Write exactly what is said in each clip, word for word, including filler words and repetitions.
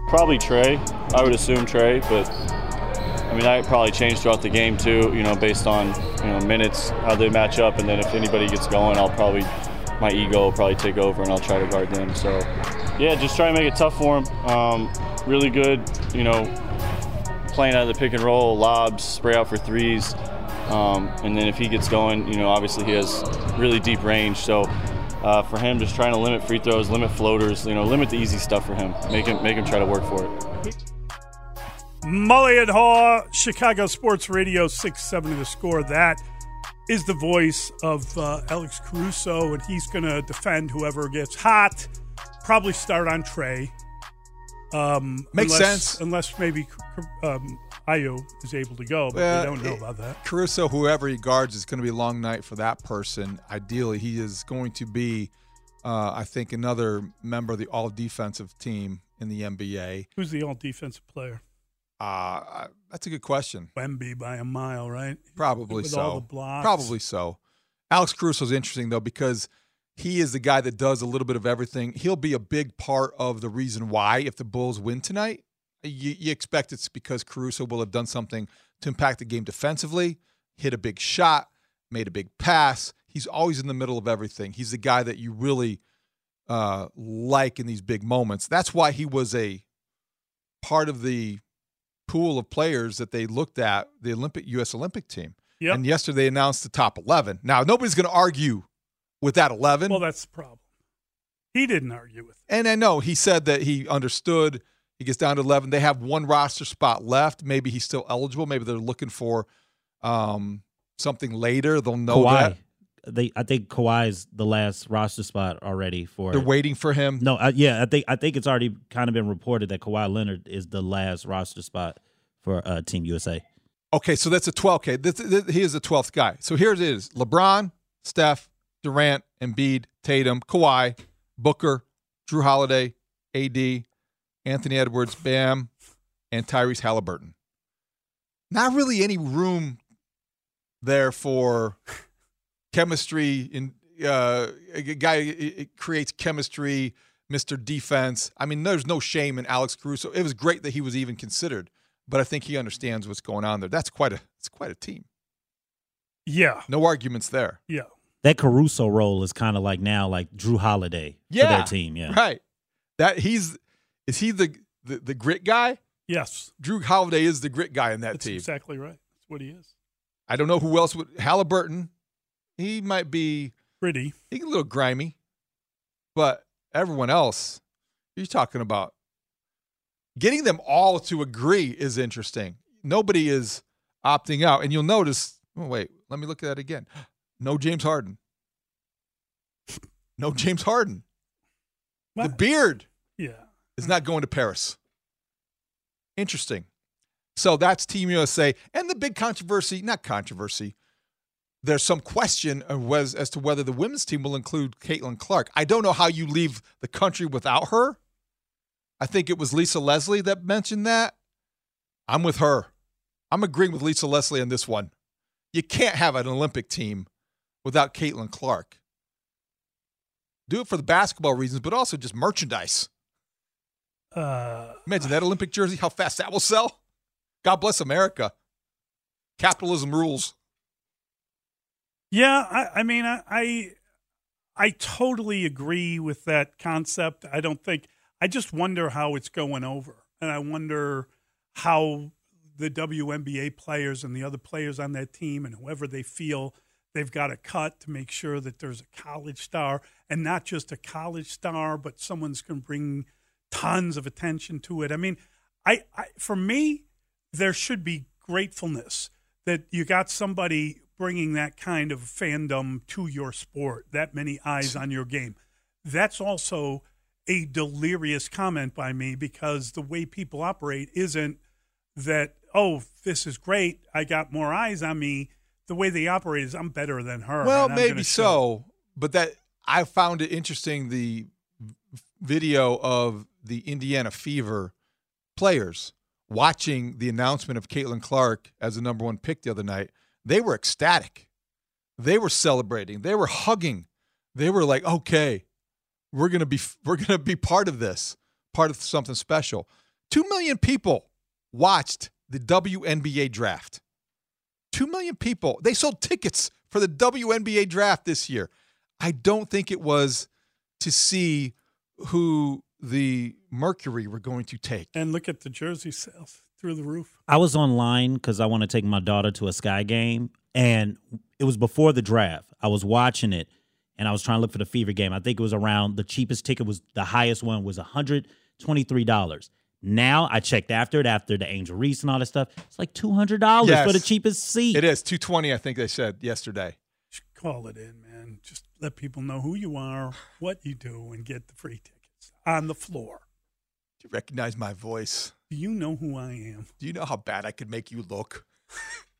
probably Trey. I would assume Trey, but I mean, that probably changed throughout the game too, you know, based on, you know, minutes, how they match up, and then if anybody gets going, I'll probably, my ego will probably take over and I'll try to guard them. So, yeah, just try to make it tough for them. Um, really good, you know, playing out of the pick and roll, lobs, spray out for threes. Um, and then if he gets going, you know, obviously he has really deep range. So uh, for him, just trying to limit free throws, limit floaters, you know, limit the easy stuff for him. Make him, make him try to work for it. Mully and Haw, Chicago Sports Radio, six seventy The Score. That is the voice of uh, Alex Caruso, and he's going to defend whoever gets hot. Probably start on Trey. Um, Makes unless, sense. Unless maybe um, Ayo is able to go, but well, we don't know about that. Caruso, whoever he guards, is going to be a long night for that person. Ideally, he is going to be, uh, I think, another member of the all-defensive team in the N B A. Who's the all-defensive player? Uh, that's a good question. Wemby by a mile, right? Probably With so. all the blocks. Probably so. Alex Caruso is interesting, though, because he is the guy that does a little bit of everything. He'll be a big part of the reason why, if the Bulls win tonight, you, you expect it's because Caruso will have done something to impact the game defensively, hit a big shot, made a big pass. He's always in the middle of everything. He's the guy that you really uh, like in these big moments. That's why he was a part of the pool of players that they looked at, the Olympic U S Olympic team. Yep. And yesterday they announced the top eleven. Now, nobody's going to argue with that eleven. Well, that's the problem. He didn't argue with it. And I know he said that he understood. He gets down to eleven. They have one roster spot left. Maybe he's still eligible. Maybe they're looking for um, something later. They'll know Kawhi. that. They, I think Kawhi's the last roster spot already for. They're waiting for him. No, I, yeah, I think I think it's already kind of been reported that Kawhi Leonard is the last roster spot for uh, Team U S A. Okay, so that's a twelve. Okay, this, this, he is the twelfth guy. So here it is: LeBron, Steph, Durant, Embiid, Tatum, Kawhi, Booker, Drew Holiday, A D, Anthony Edwards, Bam, and Tyrese Halliburton. Not really any room there for chemistry. In uh, a guy it creates chemistry, Mister Defense. I mean, there's no shame in Alex Caruso. It was great that he was even considered, but I think he understands what's going on there. That's quite a it's quite a team. Yeah, no arguments there. Yeah, that Caruso role is kind of like now like Drew Holiday yeah, for their team. Yeah, right. That he's is he the the, the grit guy? Yes, Drew Holiday is the grit guy in that That's team. Exactly right. That's what he is. I don't know who else would Halliburton. He might be pretty. He's a little grimy, but everyone else, you're talking about getting them all to agree is interesting. Nobody is opting out, and you'll notice. Oh, wait, let me look at that again. No James Harden. No James Harden. What? The beard, yeah, is not going to Paris. Interesting. So that's Team U S A, and the big controversy. Not controversy. There's some question was as to whether the women's team will include Caitlin Clark. I don't know how you leave the country without her. I think it was Lisa Leslie that mentioned that. I'm with her. I'm agreeing with Lisa Leslie on this one. You can't have an Olympic team without Caitlin Clark. Do it for the basketball reasons, but also just merchandise. Uh, Imagine that Olympic jersey, how fast that will sell. God bless America. Capitalism rules. Yeah, I, I mean, I, I I totally agree with that concept. I don't think – I just wonder how it's going over. And I wonder how the W N B A players and the other players on that team and whoever they feel they've got to cut to make sure that there's a college star, and not just a college star, but someone's going to bring tons of attention to it. I mean, I, I for me, there should be gratefulness that you got somebody – bringing that kind of fandom to your sport, that many eyes on your game. That's also a delirious comment by me, because the way people operate isn't that, oh, this is great, I got more eyes on me. The way they operate is I'm better than her. Well, maybe so, but that I found it interesting, the video of the Indiana Fever players watching the announcement of Caitlin Clark as the number one pick the other night. They were ecstatic. They were celebrating. They were hugging. They were like, "Okay, we're gonna be we're gonna be part of this, part of something special." Two million people watched the W N B A draft. Two million people. They sold tickets for the W N B A draft this year. I don't think it was to see who the Mercury were going to take. And look at the jersey sales through the roof. I was online because I want to take my daughter to a Sky game, and it was before the draft. I was watching it, and I was trying to look for the Fever game. I think it was around, the cheapest ticket was, the highest one was one hundred twenty-three dollars. Now, I checked after it, after the Angel Reese and all that stuff. It's like two hundred dollars Yes. for the cheapest seat. It is two hundred twenty dollars, I think they said yesterday. Just call it in, man. Just let people know who you are, what you do, and get the free tickets on the floor. Do you recognize my voice? Do you know who I am? Do you know how bad I could make you look? Do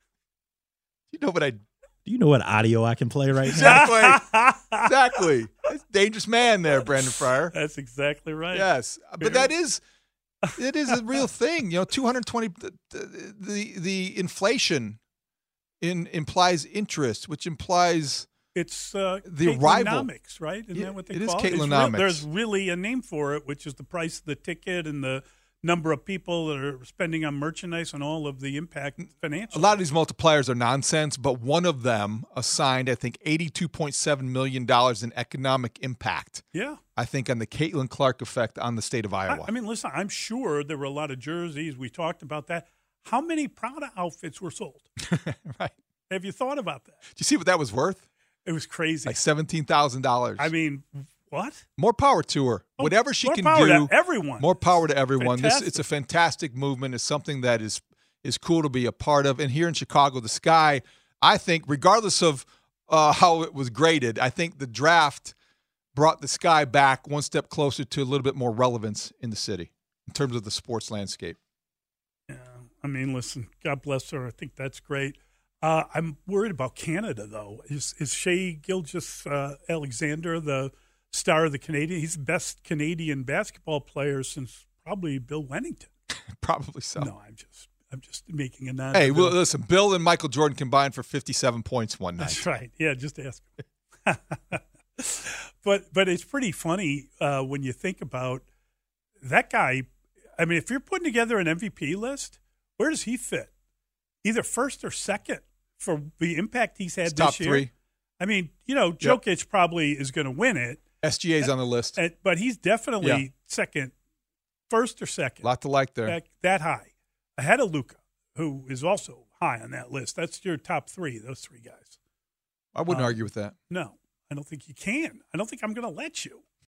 you know what I... Do you know what audio I can play right now? Exactly. Exactly. That's a dangerous man there, Brandon Fryer. That's exactly right. Yes. But that is... It is a real thing. You know, two hundred twenty the, the the inflation in implies interest, which implies It's uh, the rival. Caitlin-nomics, right? Isn't Yeah, that what they it is call it? It's real- Caitlin-nomics. There's really a name for it, which is the price of the ticket and the number of people that are spending on merchandise and all of the impact a financially. lot of these multipliers are nonsense, but one of them assigned, I think, eighty-two point seven million dollars in economic impact, Yeah. I think, on the Caitlin Clark effect on the state of I, Iowa. I mean, listen, I'm sure there were a lot of jerseys. We talked about that. How many Prada outfits were sold? Right. Have you thought about that? Do you see what that was worth? It was crazy. Like seventeen thousand dollars. I mean, what? More power to her. Oh, Whatever she more can power do. to everyone. More power to everyone. This Fantastic. it's a fantastic movement. It's something that is is cool to be a part of. And here in Chicago, the Sky, I think, regardless of uh, how it was graded, I think the draft brought the Sky back one step closer to a little bit more relevance in the city in terms of the sports landscape. Yeah, I mean, listen, God bless her. I think that's great. Uh, I'm worried about Canada, though. Is is Shea Gilgeous uh, Alexander the star of the Canadian? He's the best Canadian basketball player since probably Bill Wennington. Probably so. No, I'm just I'm just making a non. Hey, well, listen, Bill and Michael Jordan combined for fifty-seven points one night. That's right. Yeah, just ask him. but but it's pretty funny uh, when you think about that guy. I mean, if you're putting together an M V P list, where does he fit? Either first or second for the impact he's had It's this top year. three. I mean, you know, Jokic probably is going to win it, S G A's on the list. and- but he's definitely Yeah. second, first or A second. lot to like there. that, that high, ahead of Luka, who is also high on that list. That's your top three, those three guys. I wouldn't um, argue with that. No, I don't think you can. I don't think I'm going to let you.